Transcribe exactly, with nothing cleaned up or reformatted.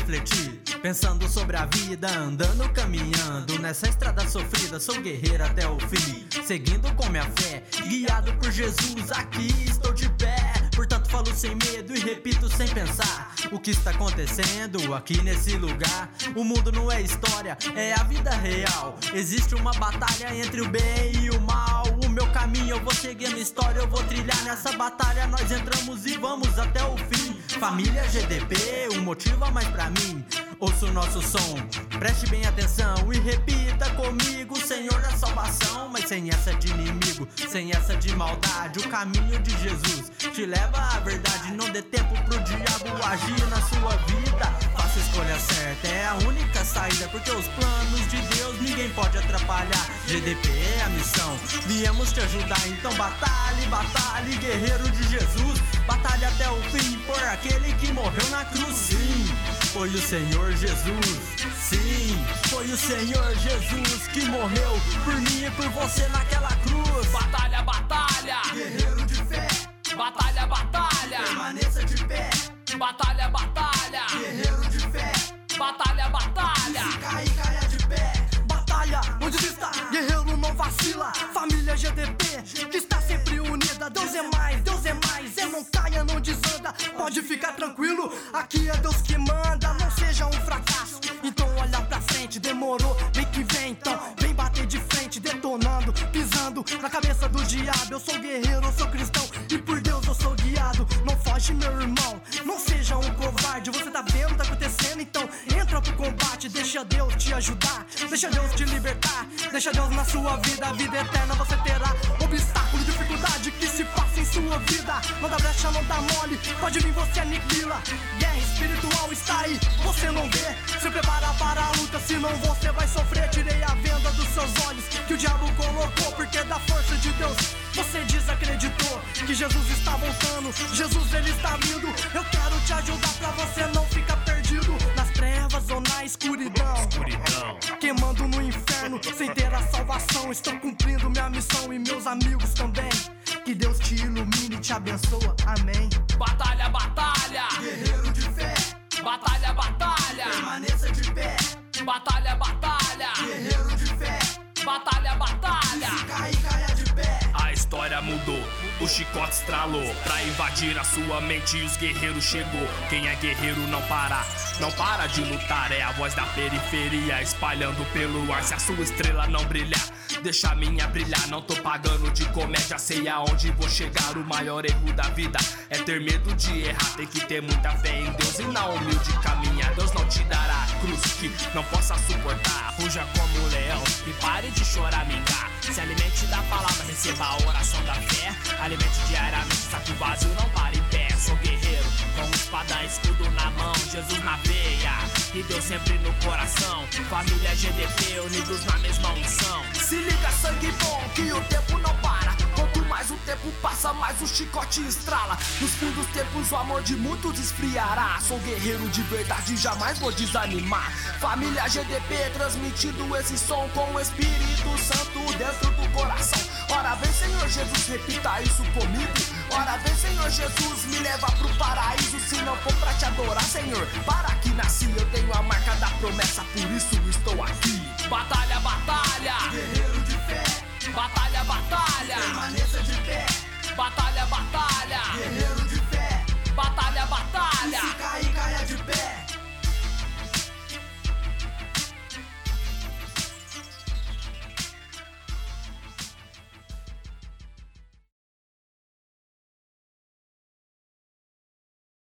refletir, pensando sobre a vida, andando, caminhando nessa estrada sofrida. Sou guerreiro até o fim, seguindo com minha fé, guiado por Jesus, aqui estou de pé. Portanto falo sem medo e repito sem pensar o que está acontecendo aqui nesse lugar. O mundo não é história, é a vida real. Existe uma batalha entre o bem e o mal. O meu caminho eu vou seguir, minha história eu vou trilhar. Nessa batalha nós entramos e vamos até o fim. Família G D P, um motivo a mais pra mim. Ouça o nosso som, preste bem atenção e repita comigo: Senhor da salvação, mas sem essa de inimigo, sem essa de maldade. O caminho de Jesus te leva à verdade. Não dê tempo pro diabo agir na sua vida. Faça a escolha certa, é a única saída, porque os planos de Deus ninguém pode atrapalhar. G D P é a missão, viemos te ajudar. Então batalhe, batalhe, guerreiro de Jesus. Batalhe até o fim por aquele que morreu na cruz. Sim, foi o Senhor Jesus. Sim, foi o Senhor Jesus que morreu por mim e por você naquela cruz. Batalha, batalha, guerreiro de fé. Batalha, batalha, permaneça de pé. Batalha, batalha, guerreiro de fé. Batalha, batalha, se cair, caia de pé. Batalha, onde está? Guerreiro não vacila. Família G D P, que está sempre unida. Deus é mais, Deus é mais. É não caia, não desanda. Pode ficar tranquilo, aqui é Deus que manda. Não seja um fracasso, então olha pra frente. Demorou, vem que vem, então vem bater de frente. Detonando, pisando na cabeça do diabo. Eu sou guerreiro, eu sou cristão e por Deus eu sou guiado. Não foge, meu irmão, não seja um covarde. Você tá vendo o que tá acontecendo, então entra pro combate. Deixa Deus te ajudar, deixa Deus te libertar. Deixa Deus na sua vida, a vida eterna você terá. Obstáculo, dificuldade que se passa em sua vida. Não dá brecha, não dá mole, pode vir você aniquila. Guerra espiritual está aí, você não vê. Se prepara para a luta, senão você vai sofrer. Tirei a venda dos seus olhos que o diabo colocou, porque da força de Deus você desacreditou que Jesus está voltando, Jesus ele está vindo. Eu quero te ajudar pra você não ficar perdido nas trevas ou na escuridão, escuridão, queimando no inferno sem ter a salvação. Estou cumprindo minha missão e meus amigos também. Que Deus te ilumine e te abençoa, amém. Batalha, batalha, guerreiro de fé. Batalha, batalha, permaneça de pé. Batalha, batalha, guerreiro de fé. Batalha, batalha, se cair, caia de pé. a história mudou, o chicote estralou pra invadir a sua mente e os guerreiros chegou. Quem é guerreiro não para, não para de lutar. É a voz da periferia espalhando pelo ar. Se a sua estrela não brilhar, deixa a minha brilhar. Não tô pagando de comédia, sei aonde vou chegar. O maior erro da vida é ter medo de errar. Tem que ter muita fé em Deus e na humilde caminhar. Deus não te dará a cruz que não possa suportar. Fuja como um leão e pare de choramingar. Se alimente da palavra, receba a oração da fé. Alimente diariamente, saco vazio, não pare em pé. Sou guerreiro, com espada e escudo na mão, Jesus na veia e Deus sempre no coração. Família G D P, unidos na mesma unção. Se liga, sangue bom, que o tempo não para. Quanto mais o tempo passa, mais o chicote estrala. Nos fins dos tempos o amor de muitos esfriará. Sou guerreiro de verdade, jamais vou desanimar. Família G D P, transmitindo esse som com o Espírito Santo dentro do coração. Ora vem, Senhor Jesus, repita isso comigo. Ora vem, Senhor Jesus, me leva pro paraíso. Se não for pra te adorar, Senhor, para que nasci. Eu tenho a marca da promessa, por isso estou aqui. Batalha, batalha, guerreiro de fé. batalha, batalha, permaneça de